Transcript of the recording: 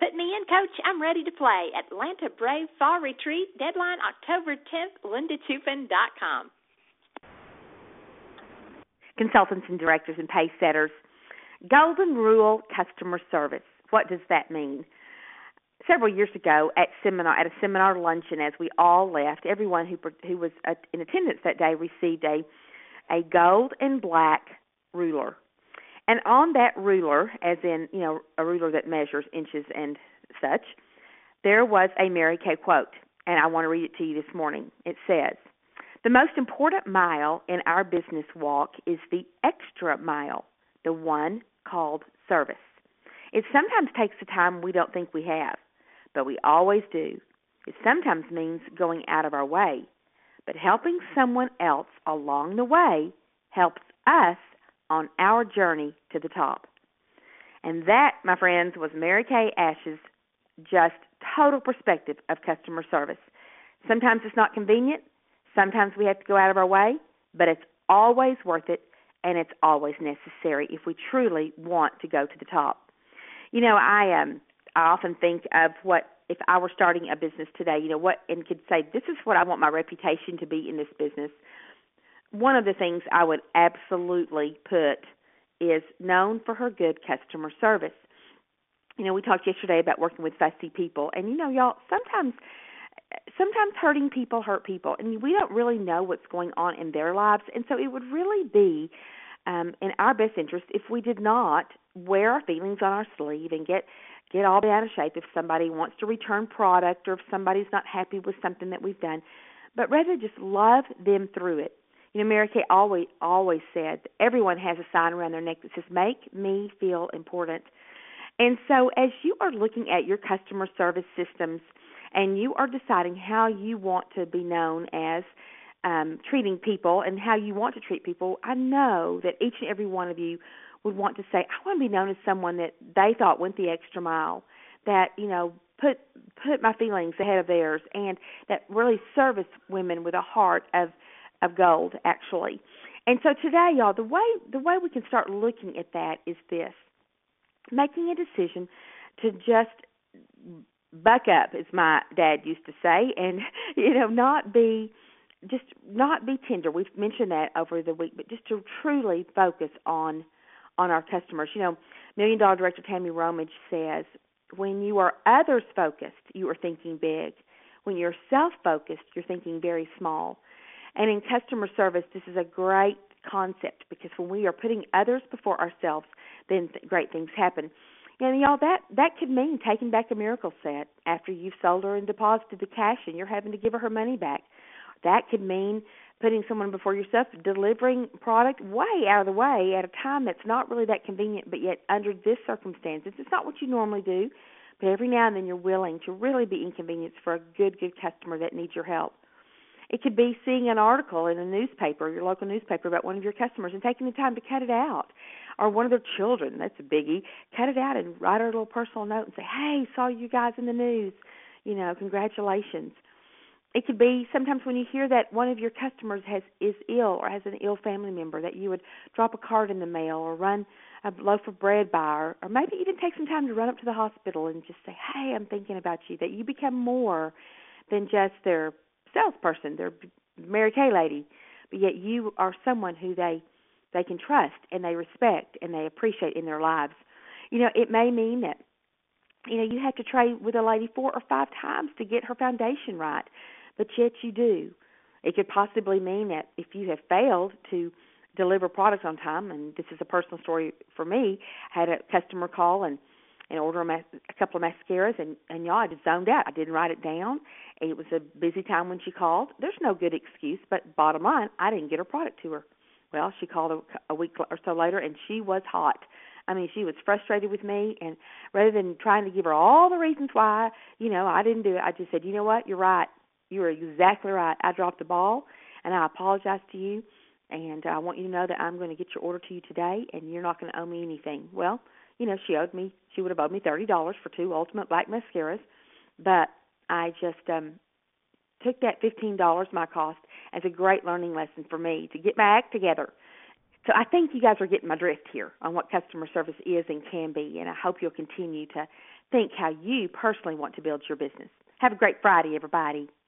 Put me in, Coach. I'm ready to play. Atlanta Brave Fall Retreat. Deadline October 10th. LindaChufin.com. Consultants and directors and pace setters. Golden Rule Customer Service. What does that mean? Several years ago at a seminar luncheon, as we all left, everyone who was in attendance that day received a gold and black ruler. And on that ruler, as in, a ruler that measures inches and such, there was a Mary Kay quote, and I want to read it to you this morning. It says, "The most important mile in our business walk is the extra mile, the one called service. It sometimes takes the time we don't think we have, but we always do. It sometimes means going out of our way, but helping someone else along the way helps us on our journey to the top." And that, my friends, was Mary Kay Ash's just total perspective of customer service. Sometimes it's not convenient. Sometimes we have to go out of our way, but it's always worth it, and it's always necessary if we truly want to go to the top. I often think of what if I were starting a business today, and could say, this is what I want my reputation to be in this business. One of the things I would absolutely put is known for her good customer service. We talked yesterday about working with fussy people, and y'all, sometimes hurting people hurt people, and we don't really know what's going on in their lives, and so it would really be in our best interest if we did not wear our feelings on our sleeve and get all bent out of shape if somebody wants to return product or if somebody's not happy with something that we've done, but rather just love them through it. Mary Kay always said everyone has a sign around their neck that says, "Make me feel important." And so as you are looking at your customer service systems and you are deciding how you want to be known as treating people and how you want to treat people, I know that each and every one of you would want to say, I want to be known as someone that they thought went the extra mile, that, put my feelings ahead of theirs, and that really service women with a heart of gold, actually. And so today, y'all, the way we can start looking at that is this: making a decision to just buck up, as my dad used to say, and not be tender. We've mentioned that over the week, but just to truly focus on our customers. $1 Million Director Tammy Romage says, when you are others focused, you are thinking big. When you're self-focused, you're thinking very small. And in customer service, this is a great concept because when we are putting others before ourselves, then great things happen. And y'all, that could mean taking back a Miracle set after you've sold her and deposited the cash and you're having to give her money back. That could mean putting someone before yourself, delivering product way out of the way at a time that's not really that convenient, but yet under this circumstances, it's not what you normally do, but every now and then you're willing to really be inconvenienced for a good customer that needs your help. It could be seeing an article in a newspaper, your local newspaper, about one of your customers and taking the time to cut it out. Or one of their children, that's a biggie, cut it out and write her a little personal note and say, hey, saw you guys in the news, congratulations. It could be sometimes when you hear that one of your customers is ill or has an ill family member, that you would drop a card in the mail or run a loaf of bread by, or maybe even take some time to run up to the hospital and just say, hey, I'm thinking about you, that you become more than just their salesperson, their Mary Kay lady, but yet you are someone who they can trust and they respect and they appreciate in their lives. It may mean that, you have to trade with a lady 4 or 5 times to get her foundation right, but yet you do. It could possibly mean that if you have failed to deliver products on time, and this is a personal story for me, I had a customer call and order a couple of mascaras, and y'all, I just zoned out. I didn't write it down. It was a busy time when she called. There's no good excuse, but bottom line, I didn't get her product to her. Well, she called a week or so later, and she was hot. I mean, she was frustrated with me, and rather than trying to give her all the reasons why, I didn't do it, I just said, you know what, you're right. You're exactly right. I dropped the ball, and I apologize to you, and I want you to know that I'm going to get your order to you today, and you're not going to owe me anything. Well, she would have owed me $30 for 2 Ultimate Black mascaras, but I just took that $15, my cost, as a great learning lesson for me to get my act together. So I think you guys are getting my drift here on what customer service is and can be, and I hope you'll continue to think how you personally want to build your business. Have a great Friday, everybody.